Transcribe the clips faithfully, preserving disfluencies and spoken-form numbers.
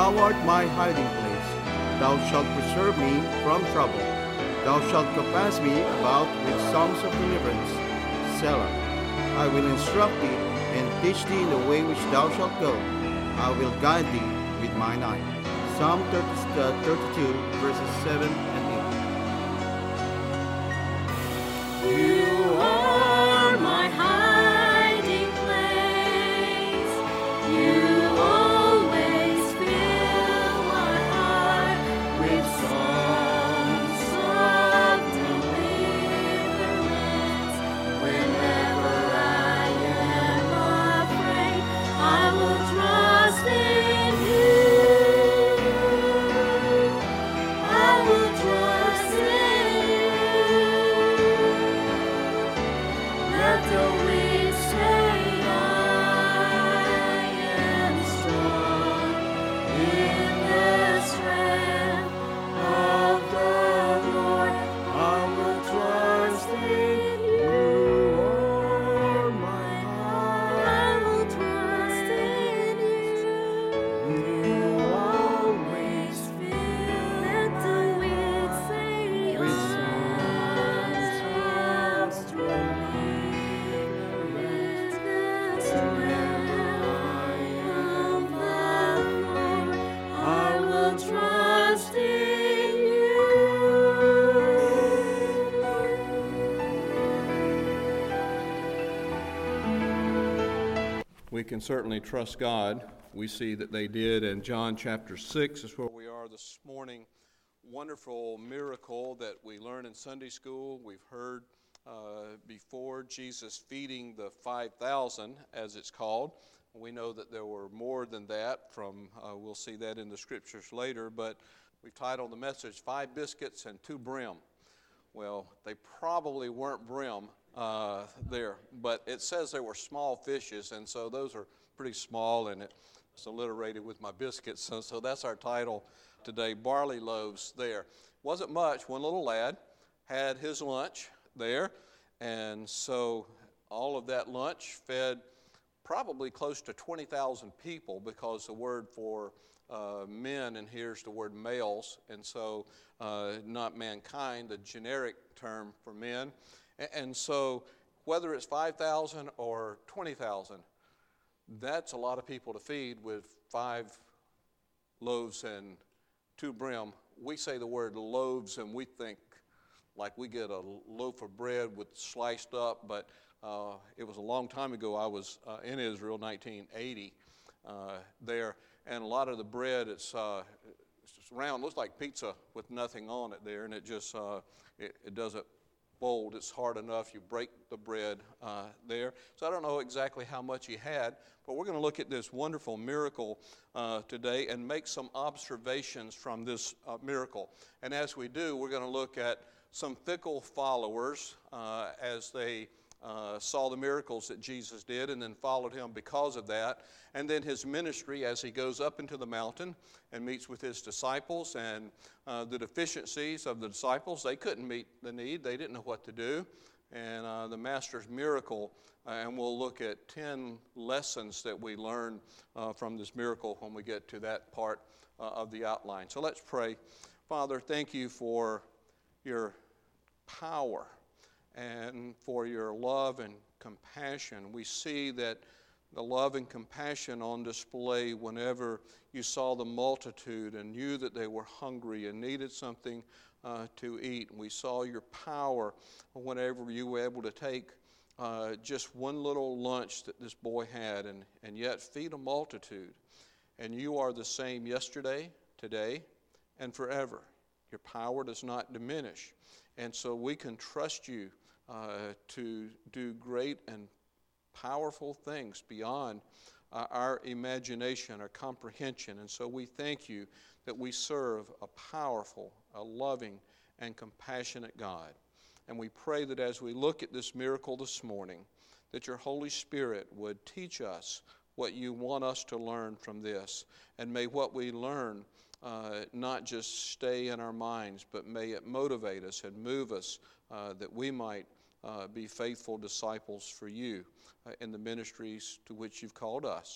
Thou art my hiding place. Thou shalt preserve me from trouble. Thou shalt compass me about with songs of deliverance. Selah. I will instruct thee and teach thee in the way which thou shalt go. I will guide thee with mine eye. Psalm thirty-two, verses seven and eight. You are my hiding place. You always fill my heart with songs of deliverance. Whenever I am afraid, I will trust in you. I will trust in you. Let the weak say I am strong in the strength of the Lord. I will trust in you. are my I will trust in you. You always fill. Let the weak say With songs of strength. With the strength of the Lord, I will trust in you. We can certainly trust God. We see that they did in John chapter six is where we are this morning. Wonderful miracle that we learn in Sunday school. We've heard uh, before, Jesus feeding the five thousand, as it's called. We know that there were more than that from, uh, we'll see that in the scriptures later, but we've titled the message, Five Biscuits and Two Brim. Well, they probably weren't brim uh, there, but it says they were small fishes, and so those are pretty small, and it's alliterated with my biscuits, so, so that's our title today, barley loaves there. Wasn't much. One little lad had his lunch there, and so all of that lunch fed probably close to twenty thousand people, because the word for uh, men, and here's the word males, and so uh, not mankind, the generic term for men. A- And so whether it's five thousand or twenty thousand, that's a lot of people to feed with five loaves and two brim. We say the word loaves and we think like we get a loaf of bread with sliced up, but uh, it was a long time ago. I was uh, in Israel, nineteen eighty, uh, there, and a lot of the bread, it's, uh, it's just round, looks like pizza with nothing on it there, and it just, uh, it, it doesn't fold. It's hard enough. You break the bread uh, there. So I don't know exactly how much he had, but we're going to look at this wonderful miracle uh, today and make some observations from this uh, miracle. And as we do, we're going to look at some fickle followers uh, as they uh, saw the miracles that Jesus did and then followed him because of that. And then his ministry as he goes up into the mountain and meets with his disciples, and uh, the deficiencies of the disciples. They couldn't meet the need. They didn't know what to do. And uh, the Master's miracle, uh, and we'll look at ten lessons that we learn uh, from this miracle when we get to that part uh, of the outline. So let's pray. Father, thank you for your power and for your love and compassion. We see that the love and compassion on display whenever you saw the multitude and knew that they were hungry and needed something uh, to eat. We saw your power whenever you were able to take uh, just one little lunch that this boy had and, and yet feed a multitude. And you are the same yesterday, today, and forever. Your power does not diminish. And so we can trust you uh, to do great and powerful things beyond uh, our imagination, our comprehension. And so we thank you that we serve a powerful, a loving, and compassionate God. And we pray that as we look at this miracle this morning, that your Holy Spirit would teach us what you want us to learn from this. And may what we learn uh, not just stay in our minds, but may it motivate us and move us uh, that we might uh, be faithful disciples for you uh, in the ministries to which you've called us.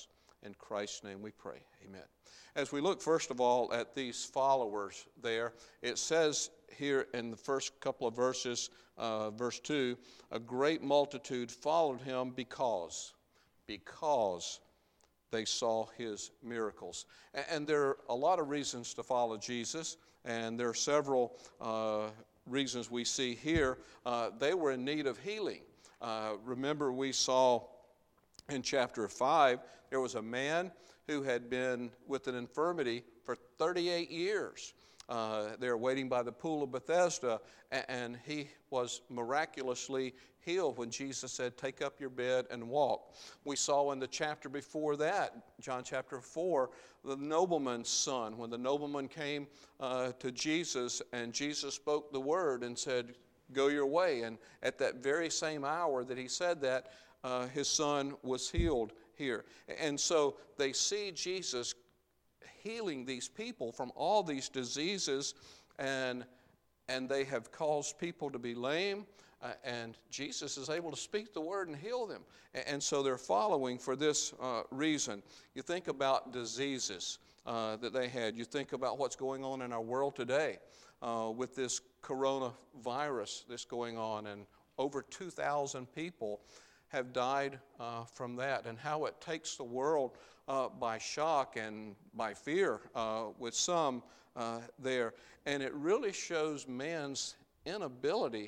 In Christ's name we pray. Amen. As we look, first of all, at these followers there, it says here in the first couple of verses, uh, verse two, a great multitude followed him because, because they saw his miracles. And, and there are a lot of reasons to follow Jesus, and there are several uh, reasons we see here. Uh, they were in need of healing. Uh, remember, we saw in chapter five, there was a man who had been with an infirmity for thirty-eight years. Uh, they were waiting by the pool of Bethesda, and, and he was miraculously healed when Jesus said, take up your bed and walk. We saw in the chapter before that, John chapter four, the nobleman's son, when the nobleman came uh, to Jesus, and Jesus spoke the word and said, go your way. And at that very same hour that he said that, uh, his son was healed here. And so they see Jesus healing these people from all these diseases, and and they have caused people to be lame, uh, and Jesus is able to speak the word and heal them. And, and so they're following for this uh, reason. You think about diseases uh, that they had. You think about what's going on in our world today uh, with this coronavirus that's going on, and over two thousand people have died uh, from that, and how it takes the world uh, by shock and by fear uh, with some uh, there. And it really shows man's inability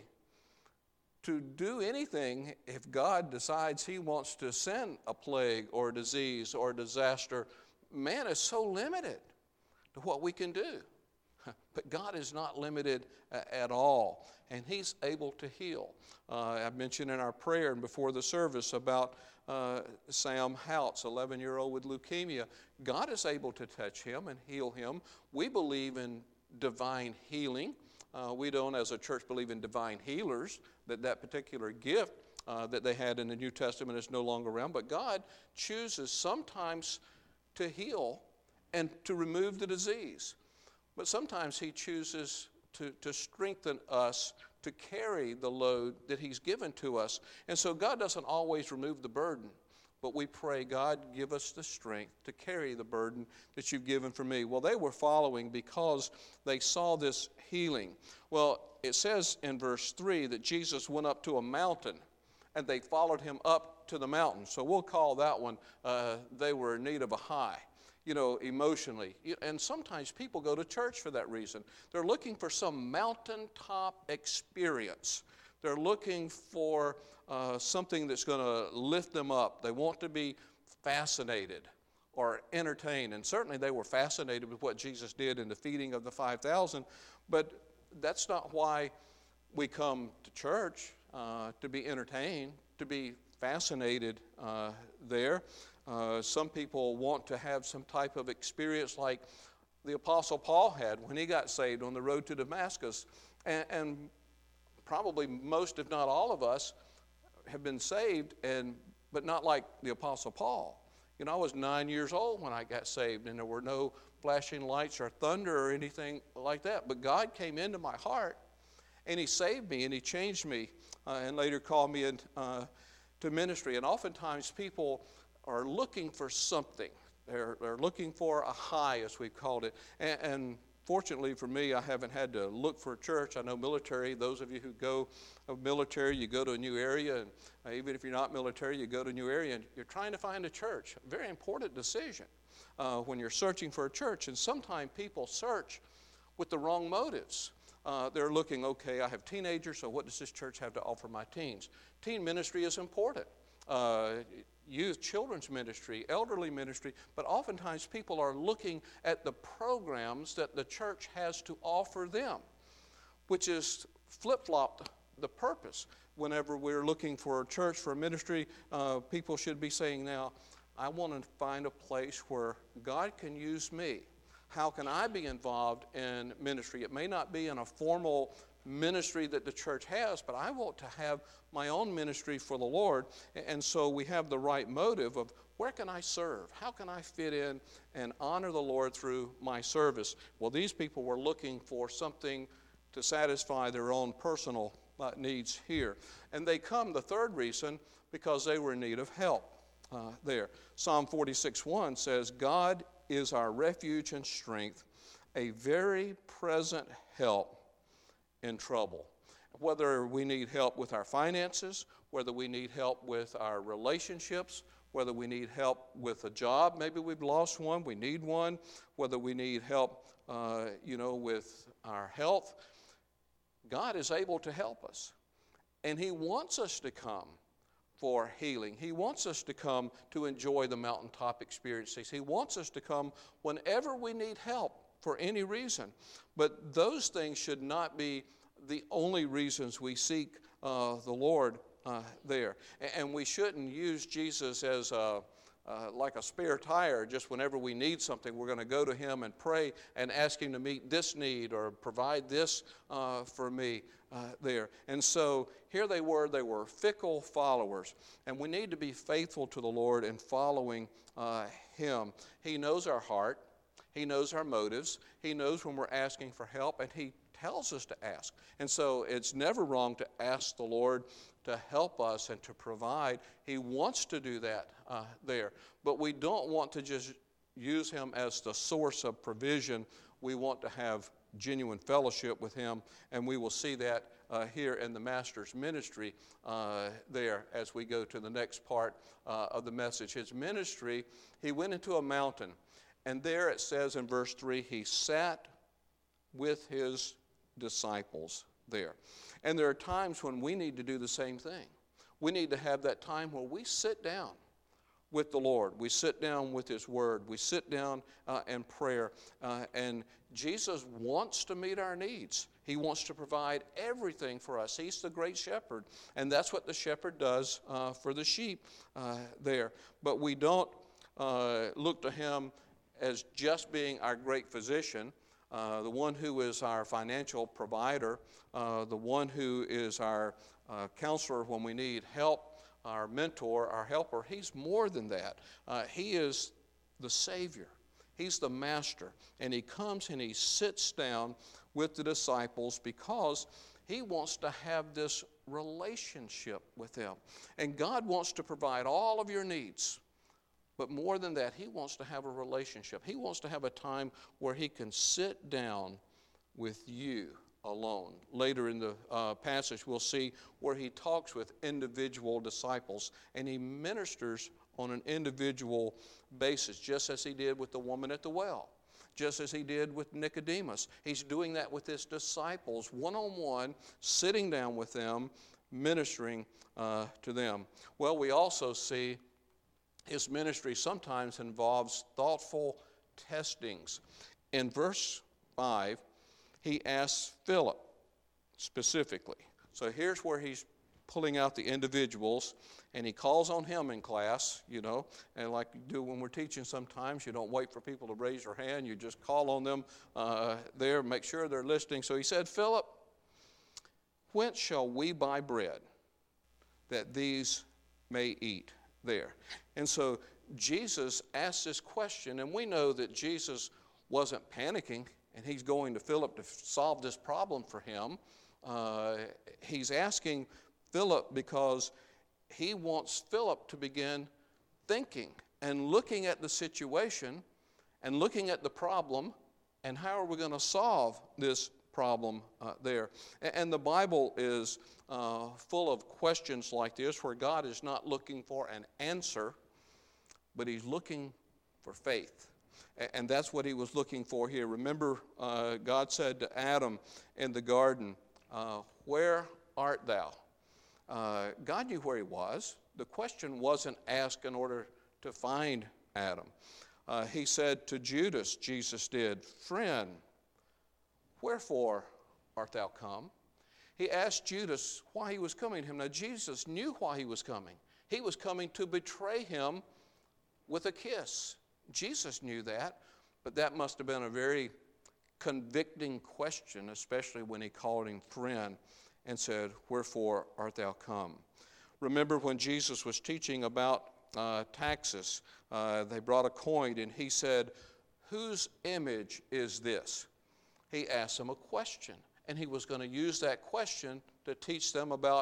to do anything if God decides he wants to send a plague or a disease or a disaster. Man is so limited to what we can do. But God is not limited uh, at all, and he's able to heal. Uh, I mentioned in our prayer and before the service about uh, Sam Houts, eleven-year-old with leukemia. God is able to touch him and heal him. We believe in divine healing. Uh, we don't, as a church, believe in divine healers, that that particular gift uh, that they had in the New Testament is no longer around. But God chooses sometimes to heal and to remove the disease. But sometimes he chooses to, to strengthen us to carry the load that he's given to us. And so God doesn't always remove the burden, but we pray, God, give us the strength to carry the burden that you've given for me. Well, they were following because they saw this healing. Well, it says in verse three that Jesus went up to a mountain, and they followed him up to the mountain. So we'll call that one, uh, they were in need of a high. You know, emotionally. And sometimes people go to church for that reason. They're looking for some mountaintop experience. They're looking for uh, something that's going to lift them up. They want to be fascinated or entertained. And certainly they were fascinated with what Jesus did in the feeding of the five thousand. But that's not why we come to church, uh, to be entertained, to be fascinated uh, there. Uh, some people want to have some type of experience like the Apostle Paul had when he got saved on the road to Damascus. And, and probably most, if not all of us, have been saved, and but not like the Apostle Paul. You know, I was nine years old when I got saved, and there were no flashing lights or thunder or anything like that. But God came into my heart, and he saved me, and he changed me, uh, and later called me in, uh, to ministry. And oftentimes people are looking for something. They're, they're looking for a high, as we've called it. And, and fortunately for me, I haven't had to look for a church. I know military, those of you who go of military, you go to a new area, and uh, even if you're not military, you go to a new area, and you're trying to find a church. A very important decision uh, when you're searching for a church. And sometimes people search with the wrong motives. Uh, they're looking, okay, I have teenagers, so what does this church have to offer my teens? Teen ministry is important. Uh, youth, children's ministry, elderly ministry, but oftentimes people are looking at the programs that the church has to offer them, which is flip-flopped the purpose. Whenever we're looking for a church, for a ministry, uh, people should be saying, now, I want to find a place where God can use me. How can I be involved in ministry? It may not be in a formal ministry that the church has, but I want to have my own ministry for the Lord. And so we have the right motive of where can I serve? How can I fit in and honor the Lord through my service? Well, these people were looking for something to satisfy their own personal uh, needs here. And they come, the third reason, because they were in need of help. uh, there. Psalm forty-six one says, God is our refuge and strength, a very present help in trouble. Whether we need help with our finances, whether we need help with our relationships, whether we need help with a job, maybe we've lost one, we need one, whether we need help, uh, you know, with our health, God is able to help us. And He wants us to come for healing. He wants us to come to enjoy the mountaintop experiences. He wants us to come whenever we need help for any reason. But those things should not be the only reasons we seek uh, the Lord uh, there. And we shouldn't use Jesus as a, uh, like a spare tire. Just whenever we need something, we're going to go to Him and pray and ask Him to meet this need or provide this uh, for me uh, there. And so here they were, they were fickle followers. And we need to be faithful to the Lord in following uh, Him. He knows our heart. He knows our motives. He knows when we're asking for help, and He tells us to ask. And so it's never wrong to ask the Lord to help us and to provide. He wants to do that uh, there. But we don't want to just use Him as the source of provision. We want to have genuine fellowship with Him, and we will see that uh, here in the Master's ministry uh, there as we go to the next part uh, of the message. His ministry, He went into a mountain, and there it says in verse three, He sat with His disciples there. And there are times when we need to do the same thing. We need to have that time where we sit down with the Lord. We sit down with His Word. We sit down uh, in prayer. Uh, and Jesus wants to meet our needs. He wants to provide everything for us. He's the great shepherd. And that's what the shepherd does uh, for the sheep uh, there. But we don't uh, look to Him as just being our great physician, uh, the one who is our financial provider, uh, the one who is our uh, counselor when we need help, our mentor, our helper. He's more than that. Uh, he is the Savior. He's the Master. And He comes and He sits down with the disciples because He wants to have this relationship with them. And God wants to provide all of your needs. But more than that, He wants to have a relationship. He wants to have a time where He can sit down with you alone. Later in the uh, passage, we'll see where He talks with individual disciples, and He ministers on an individual basis, just as He did with the woman at the well, just as He did with Nicodemus. He's doing that with His disciples, one-on-one, sitting down with them, ministering uh, to them. Well, we also see His ministry sometimes involves thoughtful testings. In verse five, He asks Philip specifically. So here's where He's pulling out the individuals, and He calls on him in class, you know, and like you do when we're teaching sometimes, you don't wait for people to raise their hand, you just call on them uh, there, make sure they're listening. So He said, Philip, whence shall we buy bread that these may eat there? And so Jesus asked this question, and we know that Jesus wasn't panicking, and He's going to Philip to solve this problem for him. Uh, he's asking Philip because He wants Philip to begin thinking and looking at the situation and looking at the problem and how are we going to solve this problem uh, there. And the Bible is uh, full of questions like this where God is not looking for an answer, but He's looking for faith. And that's what He was looking for here. Remember, uh, God said to Adam in the garden, uh, where art thou? Uh, God knew where he was. The question wasn't asked in order to find Adam. Uh, he said to Judas, Jesus did, friend, wherefore art thou come? He asked Judas why he was coming to him. Now, Jesus knew why He was coming. He was coming to betray Him with a kiss. Jesus knew that, but that must have been a very convicting question, especially when He called him friend and said, wherefore art thou come? Remember when Jesus was teaching about uh, taxes, uh, they brought a coin, and He said, whose image is this? He asked them a question, and He was going to use that question to teach them about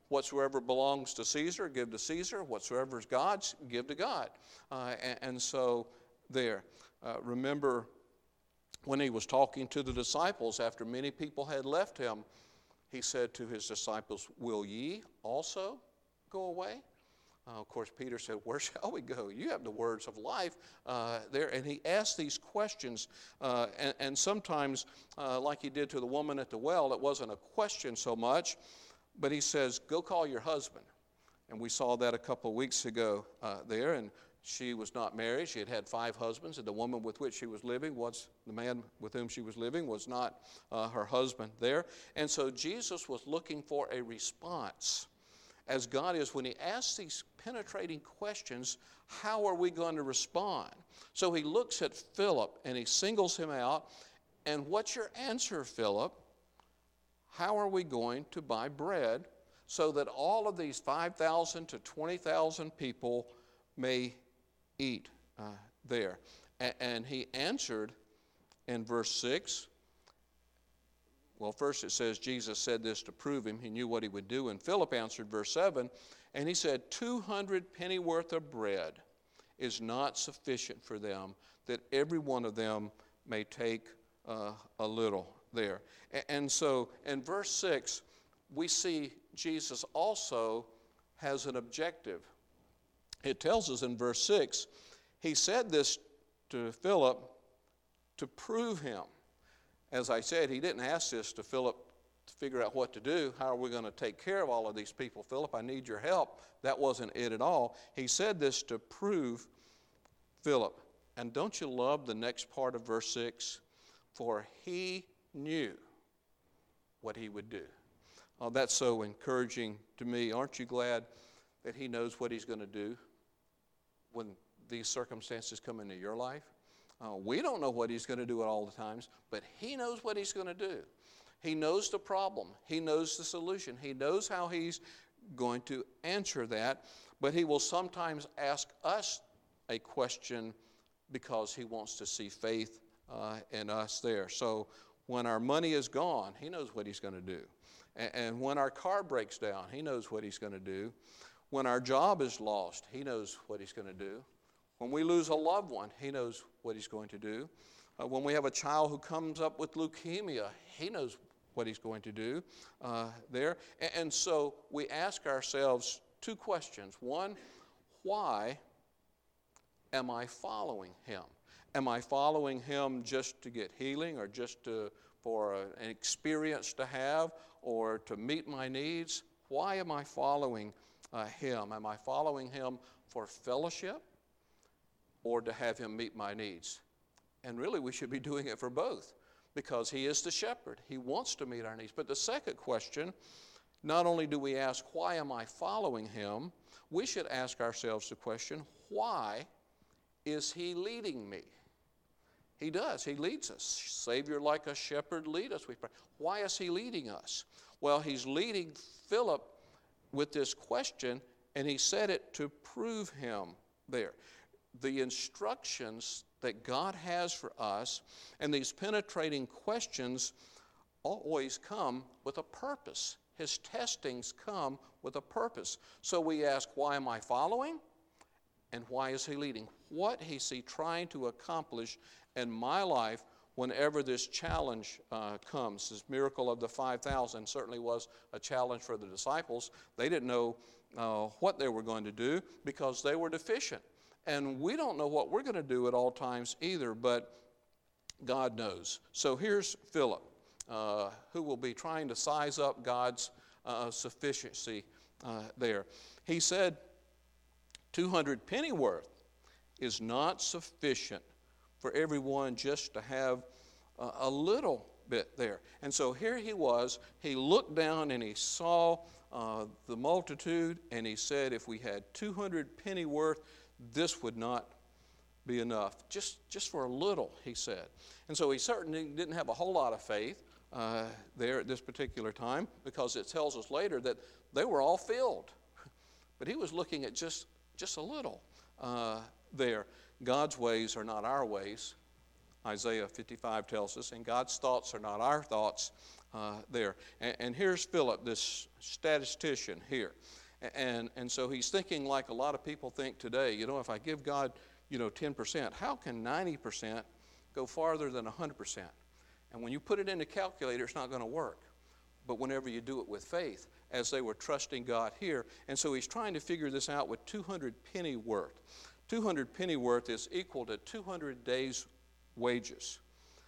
whatsoever belongs to Caesar, give to Caesar. Whatsoever is God's, give to God. Uh, and, and so there. Uh, remember when he was talking to the disciples after many people had left him, he said to his disciples, will ye also go away? Uh, of course, Peter said, where shall we go? You have the words of life uh, there. And he asked these questions. Uh, and, and sometimes, uh, like he did to the woman at the well, it wasn't a question so much. But he says, go call your husband. And we saw that a couple of weeks ago uh, there. And she was not married. She had had five husbands. And the woman with which she was living, was the man with whom she was living, was not uh, her husband there. And so Jesus was looking for a response. As God is, when he asks these penetrating questions, how are we going to respond? So he looks at Philip and he singles him out. And what's your answer, Philip? How are we going to buy bread so that all of these five thousand to twenty thousand people may eat uh, there? A- and he answered in verse six. Well, first it says Jesus said this to prove him. He knew what he would do. And Philip answered, verse seven, and he said, two hundred pennyworth of bread is not sufficient for them, that every one of them may take uh, a little there. A- and so in verse six, we see Jesus also has an objective. It tells us in verse six, he said this to Philip to prove him. As I said, he didn't ask this to Philip to figure out what to do. How are we going to take care of all of these people? Philip, I need your help. That wasn't it at all. He said this to prove Philip. And don't you love the next part of verse six? For he knew what he would do. Oh, that's so encouraging to me. Aren't you glad that he knows what he's going to do when these circumstances come into your life? Uh, we don't know what he's going to do at all the times, but he knows what he's going to do. He knows the problem. He knows the solution. He knows how he's going to answer that, but he will sometimes ask us a question because he wants to see faith uh, in us there. So when our money is gone, he knows what he's going to do. And, and when our car breaks down, he knows what he's going to do. When our job is lost, he knows what he's going to do. When we lose a loved one, he knows what he's going to do. Uh, when we have a child who comes up with leukemia, he knows what he's going to do uh, there. And, and so we ask ourselves two questions. One, why am I following him? Am I following him just to get healing or just to, for a, an experience to have or to meet my needs? Why am I following uh, him? Am I following him for fellowship or to have him meet my needs? And really we should be doing it for both because he is the shepherd. He wants to meet our needs. But the second question, not only do we ask, why am I following him? We should ask ourselves the question, why is he leading me? He does. He leads us. Savior, like a shepherd, lead us, we pray. Why is he leading us? Well, he's leading Philip with this question, and he said it to prove him there. The instructions that God has for us and these penetrating questions always come with a purpose. His testings come with a purpose. So we ask, why am I following? And why is he leading? What is he trying to accomplish in my life whenever this challenge uh, comes? This miracle of the five thousand certainly was a challenge for the disciples. They didn't know uh, what they were going to do because they were deficient. And we don't know what we're going to do at all times either, but God knows. So here's Philip, uh, who will be trying to size up God's uh, sufficiency uh, there. He said, two hundred pennyworth is not sufficient for everyone just to have uh, a little bit there. And so here he was. He looked down and he saw uh, the multitude, and he said, if we had two hundred pennyworth, this would not be enough. Just, just for a little, he said. And so he certainly didn't have a whole lot of faith uh, there at this particular time, because it tells us later that they were all filled. But he was looking at just, just a little uh, there. God's ways are not our ways. Isaiah fifty-five tells us, and God's thoughts are not our thoughts uh, there. And, and here's Philip, this statistician here. And, and so he's thinking like a lot of people think today, you know, if I give God, you know, ten percent, how can ninety percent go farther than one hundred percent? And when you put it in the calculator, it's not going to work. But whenever you do it with faith, as they were trusting God here, and so he's trying to figure this out with two hundred penny worth. two hundred penny worth is equal to two hundred days' wages.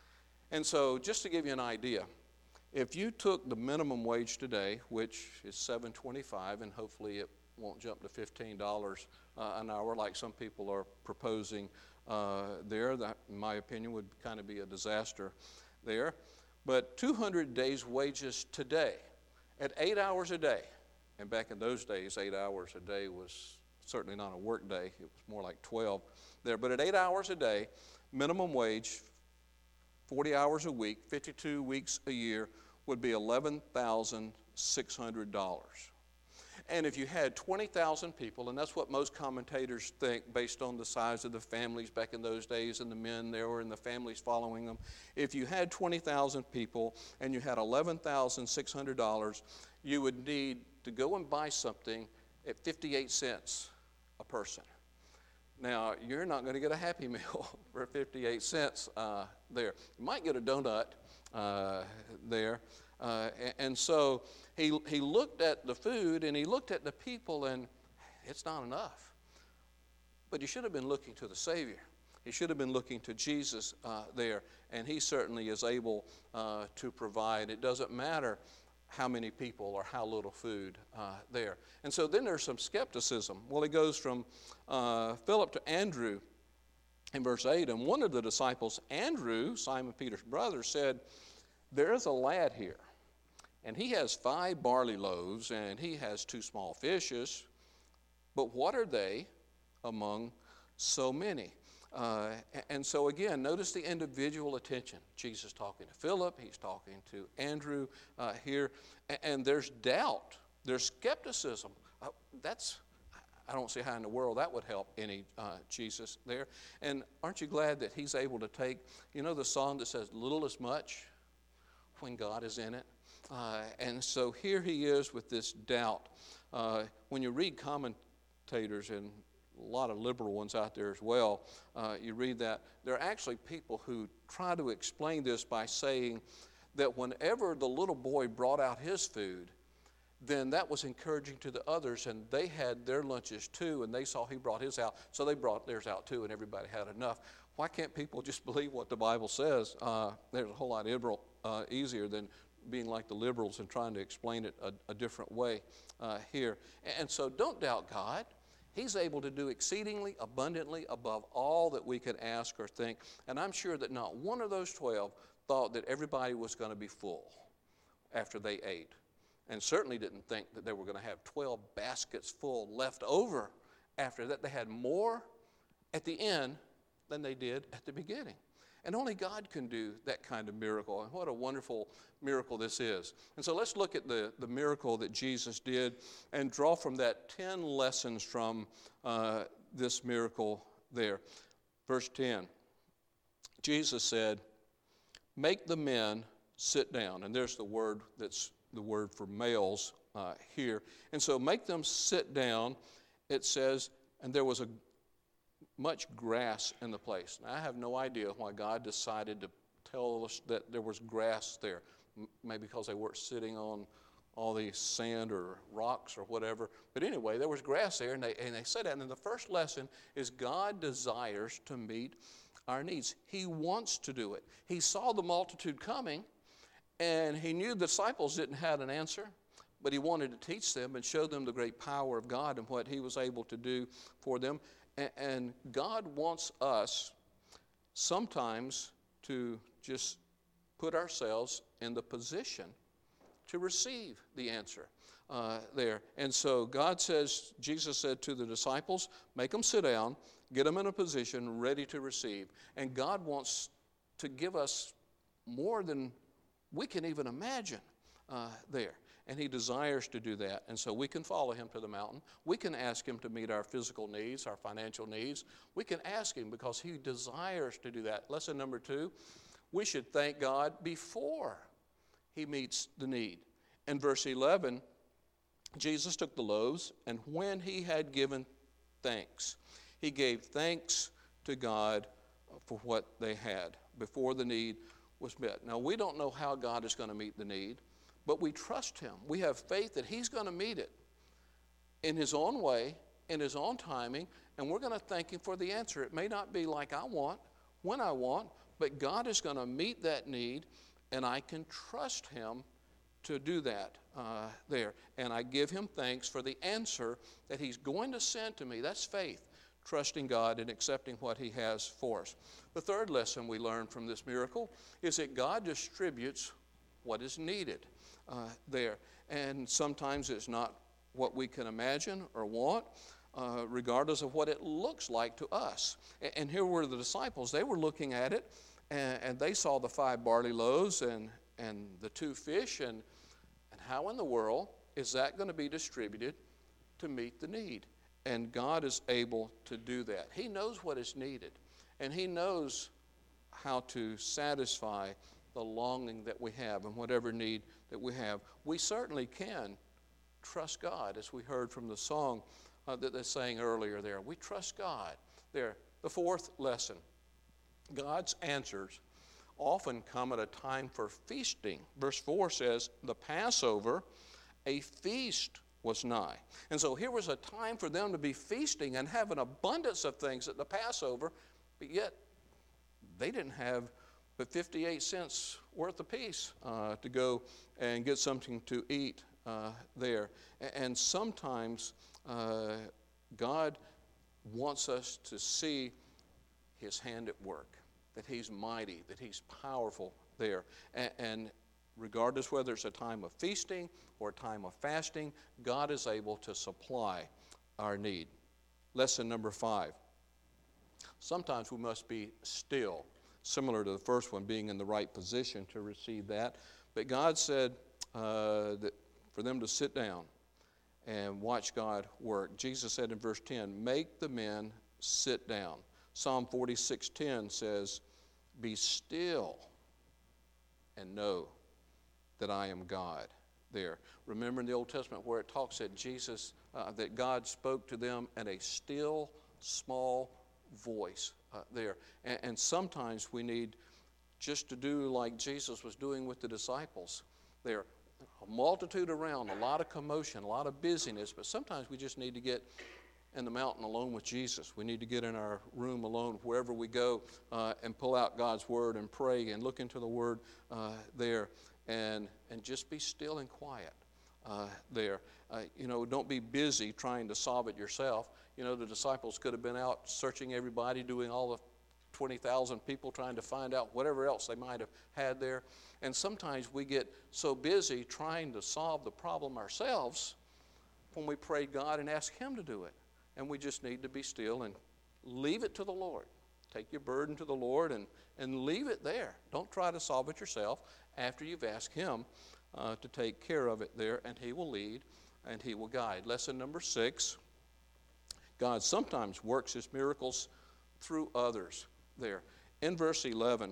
And so just to give you an idea, if you took the minimum wage today, which is seven twenty-five, and hopefully it won't jump to fifteen dollars uh, an hour like some people are proposing uh, there, that in my opinion would kind of be a disaster there. But two hundred days' wages today at eight hours a day, and back in those days, eight hours a day was certainly not a work day. It was more like twelve there. But at eight hours a day, minimum wage, forty hours a week, fifty-two weeks a year, would be eleven thousand six hundred dollars. And if you had twenty thousand people, and that's what most commentators think based on the size of the families back in those days and the men there were and the families following them, if you had twenty thousand people and you had eleven thousand six hundred dollars, you would need to go and buy something at fifty-eight cents a person. Now, you're not going to get a Happy Meal for fifty-eight cents uh, there. You might get a donut uh, there. Uh, and, and so he, he looked at the food and he looked at the people, and it's not enough. But he should have been looking to the Savior. He should have been looking to Jesus uh, there. And he certainly is able uh, to provide. It doesn't matter how many people or how little food uh, there. And so then there's some skepticism. Well, it goes from uh, Philip to Andrew in verse eight. And one of the disciples, Andrew, Simon Peter's brother, said, "There is a lad here, and he has five barley loaves, and he has two small fishes. But what are they among so many?" Uh, and so again, notice the individual attention. Jesus talking to Philip, he's talking to Andrew uh, here, and, and there's doubt, there's skepticism. Uh, that's, I don't see how in the world that would help any uh, Jesus there. And aren't you glad that he's able to take, you know the song that says, "Little is much when God is in it"? Uh, and so here he is with this doubt. Uh, when you read commentators, and a lot of liberal ones out there as well, uh, you read that, there are actually people who try to explain this by saying that whenever the little boy brought out his food, then that was encouraging to the others, and they had their lunches too, and they saw he brought his out, so they brought theirs out too, and everybody had enough. Why can't people just believe what the Bible says? Uh, there's a whole lot liberal, uh, easier than being like the liberals and trying to explain it a, a different way uh, here. And so don't doubt God. He's able to do exceedingly abundantly above all that we could ask or think. And I'm sure that not one of those twelve thought that everybody was going to be full after they ate. And certainly didn't think that they were going to have twelve baskets full left over after that. They had more at the end than they did at the beginning. And only God can do that kind of miracle. And what a wonderful miracle this is. And so let's look at the, the miracle that Jesus did and draw from that ten lessons from uh, this miracle there. Verse ten, Jesus said, "Make the men sit down." And there's the word that's the word for males uh, here. And so make them sit down, it says, and there was a much grass in the place. Now, I have no idea why God decided to tell us that there was grass there. M- maybe because they weren't sitting on all the sand or rocks or whatever. But anyway, there was grass there, and they, and they said that. And then the first lesson is God desires to meet our needs. He wants to do it. He saw the multitude coming, and he knew the disciples didn't have an answer, but he wanted to teach them and show them the great power of God and what he was able to do for them. And God wants us sometimes to just put ourselves in the position to receive the answer uh, there. And so God says, Jesus said to the disciples, make them sit down, get them in a position ready to receive. And God wants to give us more than we can even imagine. uh, there. And he desires to do that. And so we can follow him to the mountain. We can ask him to meet our physical needs, our financial needs. We can ask him because he desires to do that. Lesson number two, we should thank God before he meets the need. In verse eleven, Jesus took the loaves, and when he had given thanks, he gave thanks to God for what they had before the need was met. Now, we don't know how God is going to meet the need, but we trust him. We have faith that he's going to meet it in his own way, in his own timing, and we're going to thank him for the answer. It may not be like I want, when I want, but God is going to meet that need, and I can trust him to do that uh, there. And I give him thanks for the answer that he's going to send to me. That's faith, trusting God and accepting what he has for us. The third lesson we learn from this miracle is that God distributes what is needed uh, there. And sometimes it's not what we can imagine or want, uh, regardless of what it looks like to us. And, and here were the disciples. They were looking at it, and, and they saw the five barley loaves and, and the two fish, and, and how in the world is that going to be distributed to meet the need? And God is able to do that. He knows what is needed, and he knows how to satisfy the longing that we have and whatever need that we have. We certainly can trust God, as we heard from the song uh, that they sang earlier there. We trust God. There, the fourth lesson, God's answers often come at a time for feasting. Verse four says, the Passover, a feast was nigh. And so here was a time for them to be feasting and have an abundance of things at the Passover, but yet they didn't have but fifty-eight cents worth apiece uh, to go and get something to eat uh, there. And sometimes uh, God wants us to see his hand at work, that he's mighty, that he's powerful there. And, and regardless whether it's a time of feasting or a time of fasting, God is able to supply our need. Lesson number five. Sometimes we must be still, similar to the first one, being in the right position to receive that. But God said uh, that for them to sit down and watch God work. Jesus said in verse ten, make the men sit down. Psalm forty-six ten says, be still and know that I am God. There. Remember in the Old Testament where it talks that Jesus, uh, that God spoke to them in a still, small voice uh, there. And, and sometimes we need just to do like Jesus was doing with the disciples there. A multitude around, a lot of commotion, a lot of busyness, but sometimes we just need to get in the mountain alone with Jesus. We need to get in our room alone wherever we go uh, and pull out God's Word and pray and look into the Word uh, there and, and just be still and quiet uh, there. Uh, you know, don't be busy trying to solve it yourself. You know, the disciples could have been out searching everybody, doing all the twenty thousand people trying to find out whatever else they might have had there. And sometimes we get so busy trying to solve the problem ourselves when we pray God and ask him to do it. And we just need to be still and leave it to the Lord. Take your burden to the Lord and, and leave it there. Don't try to solve it yourself after you've asked him uh, to take care of it there, and he will lead and he will guide. Lesson number six, God sometimes works his miracles through others there. In verse eleven,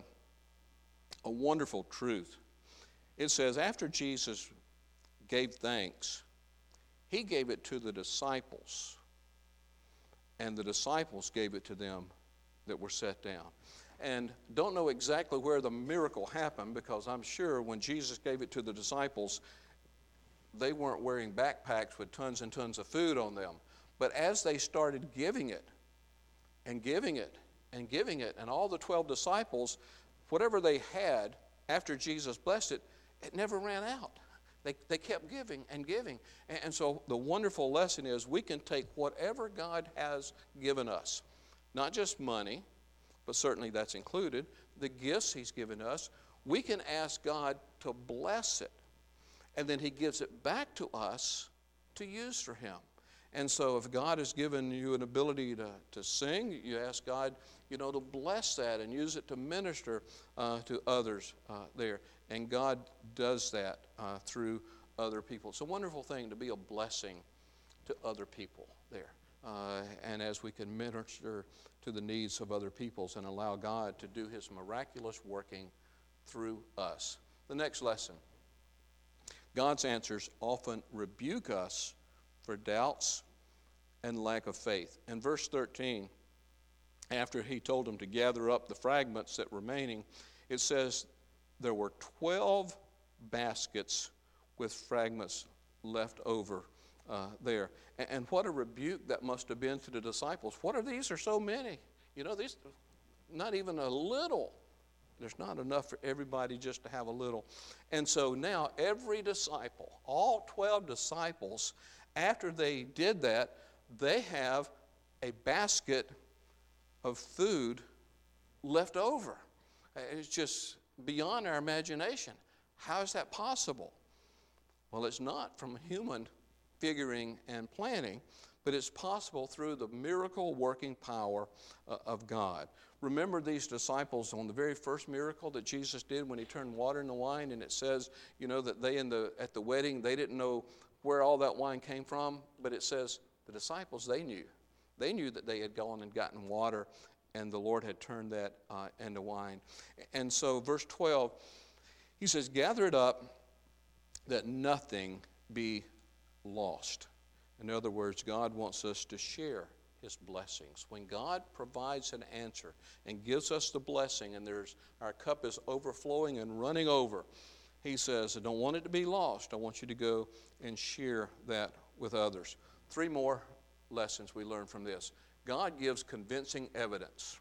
a wonderful truth. It says, after Jesus gave thanks, he gave it to the disciples, and the disciples gave it to them that were set down. And don't know exactly where the miracle happened, because I'm sure when Jesus gave it to the disciples, they weren't wearing backpacks with tons and tons of food on them. But as they started giving it and giving it and giving it, and all the twelve disciples, whatever they had after Jesus blessed it, it never ran out. They, they kept giving and giving. And, and so the wonderful lesson is we can take whatever God has given us, not just money, but certainly that's included, the gifts he's given us. We can ask God to bless it, and then he gives it back to us to use for him. And so if God has given you an ability to, to sing, you ask God, you know, to bless that and use it to minister uh, to others uh, there. And God does that uh, through other people. It's a wonderful thing to be a blessing to other people there. Uh, and as we can minister to the needs of other peoples and allow God to do his miraculous working through us. The next lesson. God's answers often rebuke us for doubts and lack of faith. In verse thirteen, after he told them to gather up the fragments that were remaining, it says there were twelve baskets with fragments left over uh, there. And, and what a rebuke that must have been to the disciples. What are these? Are so many. You know, these, not even a little. There's not enough for everybody just to have a little. And so now every disciple, all twelve disciples, after they did that, they have a basket of food left over. It's just beyond our imagination. How is that possible? Well, it's not from human figuring and planning, but it's possible through the miracle working power uh, of God. Remember these disciples on the very first miracle that Jesus did when he turned water into wine, and it says, you know, that they in the at the wedding, they didn't know where all that wine came from, but it says the disciples, they knew. They knew that they had gone and gotten water, and the Lord had turned that uh, into wine. And so verse twelve, he says, gather it up that nothing be lost. In other words, God wants us to share his blessings. When God provides an answer and gives us the blessing, and there's our cup is overflowing and running over, he says, I don't want it to be lost. I want you to go and share that with others. Three more lessons we learn from this. God gives convincing evidence.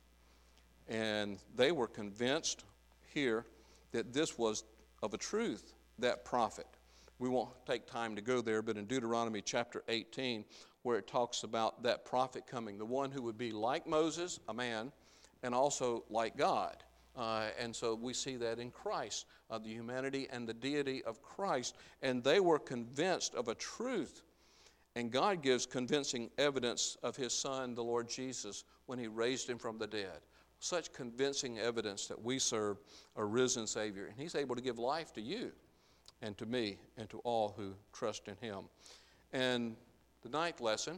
And they were convinced here that this was of a truth, that prophet. We won't take time to go there, but in Deuteronomy chapter eighteen, where it talks about that prophet coming, the one who would be like Moses, a man, and also like God. Uh, and so we see that in Christ, uh, the humanity and the deity of Christ. And they were convinced of a truth. And God gives convincing evidence of his Son, the Lord Jesus, when he raised him from the dead. Such convincing evidence that we serve a risen Savior. And he's able to give life to you and to me and to all who trust in him. And the ninth lesson,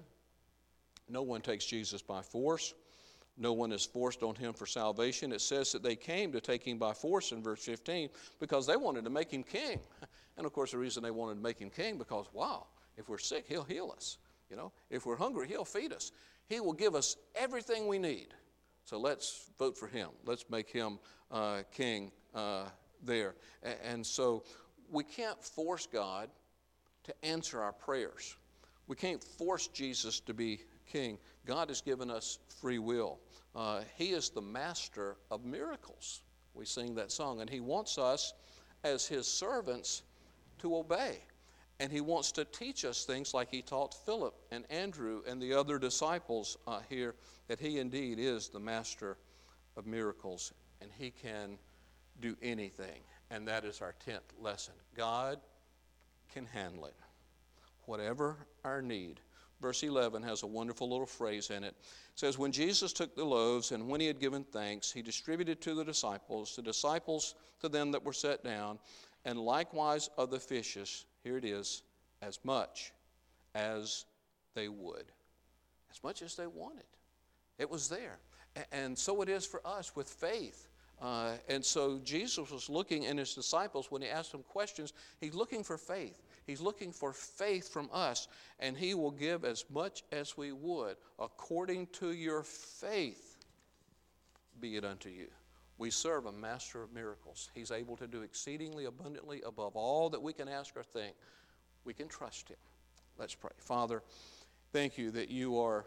no one takes Jesus by force. No one is forced on him for salvation. It says that they came to take him by force in verse fifteen because they wanted to make him king. And of course the reason they wanted to make him king because, wow, if we're sick, he'll heal us. You know, if we're hungry, he'll feed us. He will give us everything we need. So let's vote for him. Let's make him uh, king uh, there. And, and so we can't force God to answer our prayers. We can't force Jesus to be king. God has given us free will. Uh, he is the master of miracles. We sing that song, and he wants us as his servants to obey. And he wants to teach us things like he taught Philip and Andrew and the other disciples uh, here, that he indeed is the master of miracles, and he can do anything. And that is our tenth lesson. God can handle it, whatever our need. Verse eleven has a wonderful little phrase in it. It says, when Jesus took the loaves, and when he had given thanks, he distributed to the disciples, the disciples to them that were set down, and likewise of the fishes, here it is, as much as they would. As much as they wanted. It was there. And so it is for us with faith. Uh, and so Jesus was looking, and his disciples, when he asked them questions, he's looking for faith. He's looking for faith from us, and he will give as much as we would, according to your faith, be it unto you. We serve a master of miracles. He's able to do exceedingly abundantly above all that we can ask or think. We can trust him. Let's pray. Father, thank you that you are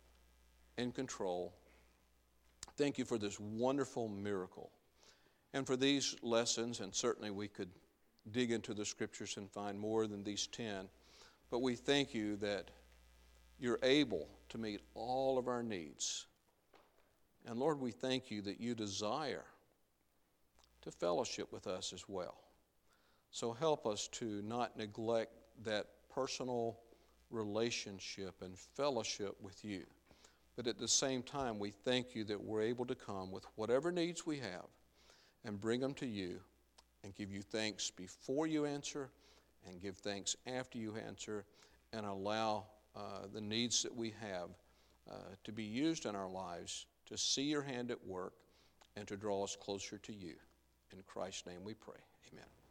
in control. Thank you for this wonderful miracle and for these lessons, and certainly we could dig into the scriptures and find more than these ten, but we thank you that you're able to meet all of our needs. And Lord, we thank you that you desire to fellowship with us as well. So help us to not neglect that personal relationship and fellowship with you. But at the same time, we thank you that we're able to come with whatever needs we have and bring them to you and give you thanks before you answer and give thanks after you answer, and allow uh, the needs that we have uh, to be used in our lives to see your hand at work and to draw us closer to you. In Christ's name we pray. Amen.